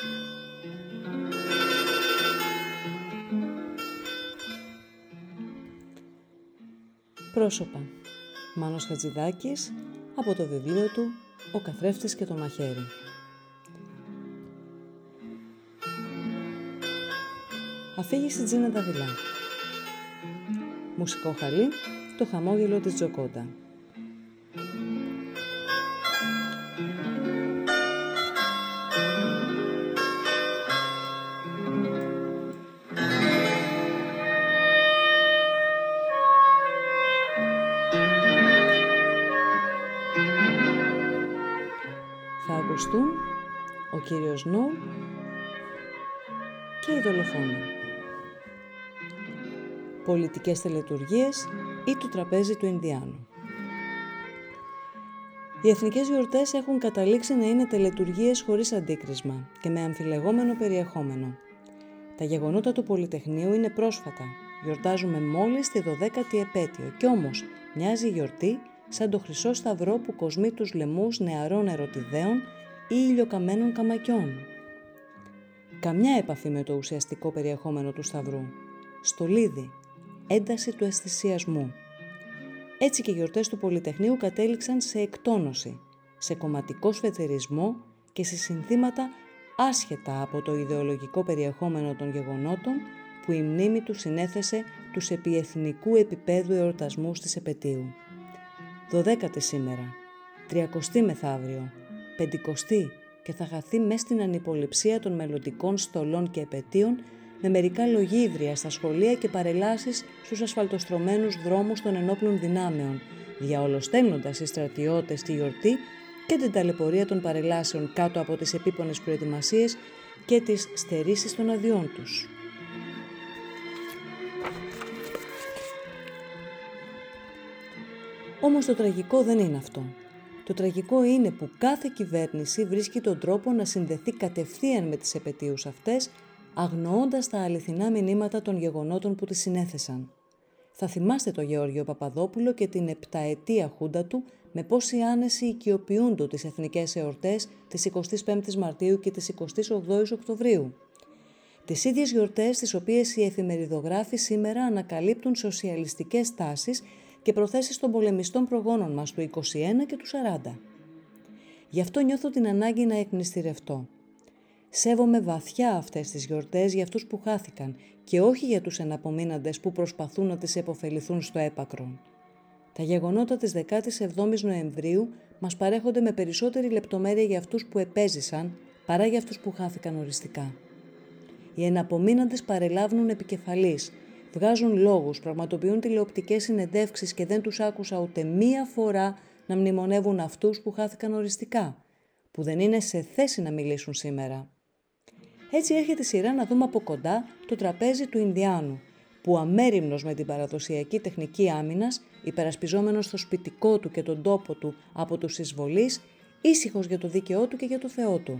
Πρόσωπα. Μάνος Χατζηδάκης, από το βιβλίο του «Ο καθρέφτης και το μαχαίρι». Αφήγηση Τζίνα Δαβιλά. Μουσικό χαλί, το χαμόγελο της Τζοκόντα. Θα ακουστούν ο κύριος Νόλ και η δολοφόνη. Πολιτικές τελετουργίες ή το τραπέζι του Ινδιάνου. Οι εθνικές γιορτές έχουν καταλήξει να είναι τελετουργίες χωρίς αντίκρισμα και με αμφιλεγόμενο περιεχόμενο. Τα γεγονότα του Πολυτεχνείου είναι πρόσφατα. Γιορτάζουμε μόλις τη 12η επέτειο κι όμως μοιάζει η γιορτή σαν το χρυσό σταυρό που κοσμεί τους λαιμούς νεαρών ερωτιδέων ή ηλιοκαμένων καμακιών. Καμιά επαφή με το ουσιαστικό περιεχόμενο του σταυρού. Στολίδι, ένταση του αισθησιασμού. Έτσι και οι γιορτές του Πολυτεχνείου κατέληξαν σε εκτόνωση, σε κομματικό σφετερισμό και σε συνθήματα άσχετα από το ιδεολογικό περιεχόμενο των γεγονότων που η μνήμη του συνέθεσε τους επιεθνικού επίπεδου εορτασμούς της επετείου. 12η σήμερα, 30η μεθαύριο, 50η και θα χαθεί μες στην ανυποληψία των μελλοντικών στολών και επετείων με μερικά λογίδρια στα σχολεία και παρελάσεις στους ασφαλτοστρωμένους δρόμους των ενόπλων δυνάμεων, διαολοστέλνοντας οι στρατιώτες τη γιορτή και την ταλαιπωρία των παρελάσεων κάτω από τις επίπονες προετοιμασίες και τις στερήσεις των αδειών τους. Όμως το τραγικό δεν είναι αυτό. Το τραγικό είναι που κάθε κυβέρνηση βρίσκει τον τρόπο να συνδεθεί κατευθείαν με τις επετείους αυτές, αγνοώντας τα αληθινά μηνύματα των γεγονότων που τις συνέθεσαν. Θα θυμάστε το Γεώργιο Παπαδόπουλο και την επταετία χούντα του με πόση άνεση οικειοποιούνται τις εθνικές εορτές της 25ης Μαρτίου και της 28ης Οκτωβρίου. Τις ίδιες γιορτές τις οποίες οι εφημεριδογράφοι σήμερα ανακαλύπτουν σοσιαλιστικές τάσεις και προθέσεις των πολεμιστών προγόνων μας του 21 και του 40. Γι' αυτό νιώθω την ανάγκη να εκμνηστηρευτώ. Σέβομαι βαθιά αυτές τις γιορτές για αυτούς που χάθηκαν και όχι για τους εναπομείναντες που προσπαθούν να τις επωφεληθούν στο έπακρον. Τα γεγονότα της 17ης Νοεμβρίου μας παρέχονται με περισσότερη λεπτομέρεια για αυτούς που επέζησαν παρά για αυτούς που χάθηκαν οριστικά. Οι εναπομείναντες παρελάβουν επικεφαλής, βγάζουν λόγους, πραγματοποιούν τηλεοπτικές συνεντεύξεις και δεν τους άκουσα ούτε μία φορά να μνημονεύουν αυτούς που χάθηκαν οριστικά, που δεν είναι σε θέση να μιλήσουν σήμερα. Έτσι έρχεται η σειρά να δούμε από κοντά το τραπέζι του Ινδιάνου, που αμέριμνος με την παραδοσιακή τεχνική άμυνας, υπερασπιζόμενος στο σπιτικό του και τον τόπο του από τους εισβολείς, ήσυχος για το δίκαιό του και για το Θεό του.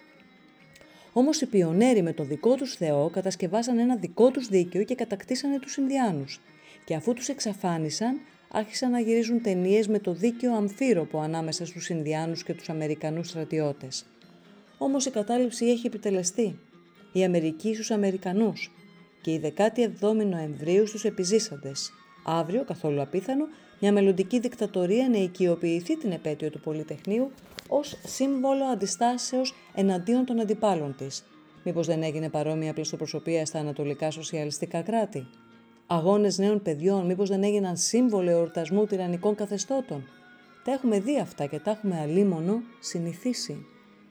Όμως οι πιονέροι με το δικό τους Θεό κατασκευάσαν ένα δικό τους δίκαιο και κατακτήσανε τους Ινδιάνους. Και αφού τους εξαφάνισαν, άρχισαν να γυρίζουν ταινίες με το δίκαιο αμφίροπο ανάμεσα στους Ινδιάνους και τους Αμερικανούς στρατιώτες. Όμως η κατάληψη έχει επιτελεστεί. Η Αμερική στους Αμερικανούς και η 17η Νοεμβρίου στους επιζήσαντες. Αύριο, καθόλου απίθανο, μια μελλοντική δικτατορία να οικειοποιηθεί την επέτειο του Πολυτεχνείου ως σύμβολο αντιστάσεως εναντίον των αντιπάλων της. Μήπως δεν έγινε παρόμοια πλαστοπροσωπία στα ανατολικά σοσιαλιστικά κράτη? Αγώνες νέων παιδιών, μήπως δεν έγιναν σύμβολο εορτασμού τυραννικών καθεστώτων? Τα έχουμε δει αυτά και τα έχουμε αλίμονο συνηθίσει.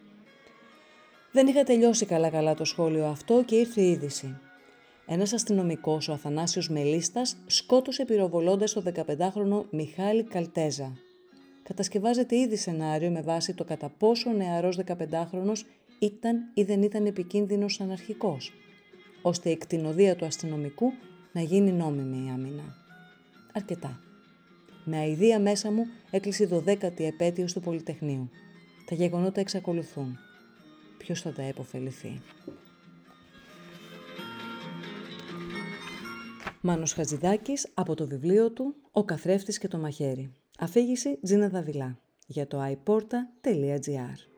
Δεν είχα τελειώσει καλά το σχόλιο αυτό και ήρθε η είδηση. Ένας αστυνομικός, ο Αθανάσιος Μελίστας, σκότωσε πυροβολώντας τον 15χρονο Μιχάλη Καλτέζα. Κατασκευάζεται ήδη σενάριο με βάση το κατά πόσο ο νεαρός 15χρονος ήταν ή δεν ήταν επικίνδυνος αναρχικός, ώστε η κτηνοδία του αστυνομικού να γίνει νόμιμη η άμυνα. Αρκετά. Με αηδία μέσα μου έκλεισε η 12η επέτειος του Πολυτεχνείου. Τα γεγονότα εξακολουθούν. Ποιος θα τα επωφεληθεί? Μάνος Χατζηδάκης, από το βιβλίο του «Ο καθρέφτης και το μαχαίρι». Αφήγηση Τζίνα Δαβιλά για το iporta.gr.